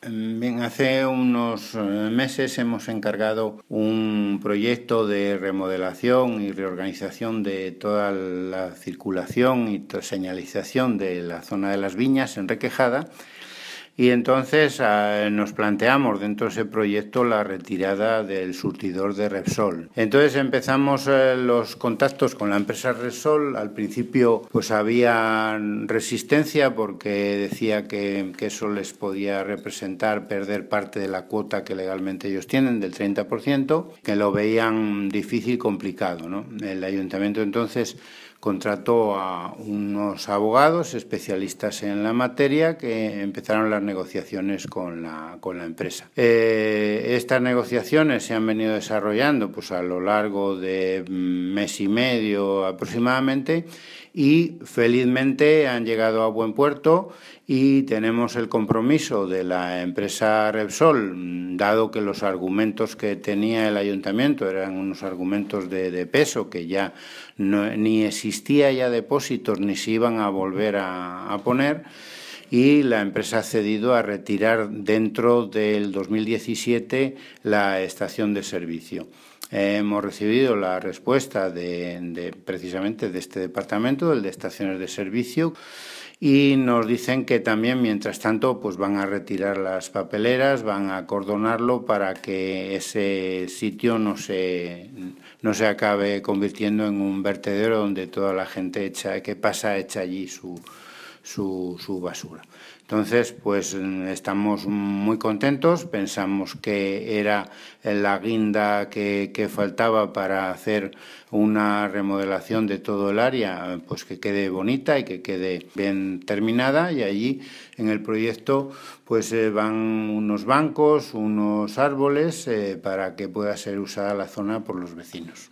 Bien, hace unos meses hemos encargado un proyecto de remodelación y reorganización de toda la circulación y señalización de la zona de las Viñas en Requejada. Y entonces nos planteamos dentro de ese proyecto la retirada del surtidor de Repsol. Entonces empezamos los contactos con la empresa Repsol. Al principio pues había resistencia porque decía que eso les podía representar perder parte de la cuota que legalmente ellos tienen, del 30%, que lo veían difícil y complicado, ¿no? El ayuntamiento entonces contrató a unos abogados especialistas en la materia que empezaron las negociaciones con la empresa. Estas negociaciones se han venido desarrollando pues a lo largo de mes y medio aproximadamente y felizmente han llegado a buen puerto y tenemos el compromiso de la empresa Repsol, dado que los argumentos que tenía el ayuntamiento eran unos argumentos de peso, que ya ni existía ya depósitos ni se iban a volver a poner, y la empresa ha cedido a retirar dentro del 2017 la estación de servicio. Hemos recibido la respuesta precisamente de este departamento, el de estaciones de servicio, y nos dicen que también, mientras tanto, pues van a retirar las papeleras, van a acordonarlo para que ese sitio no se acabe convirtiendo en un vertedero donde toda la gente que pasa echa allí su basura. Entonces, pues estamos muy contentos, pensamos que era la guinda que faltaba para hacer una remodelación de todo el área, pues que quede bonita y que quede bien terminada, y allí en el proyecto pues van unos bancos, unos árboles para que pueda ser usada la zona por los vecinos.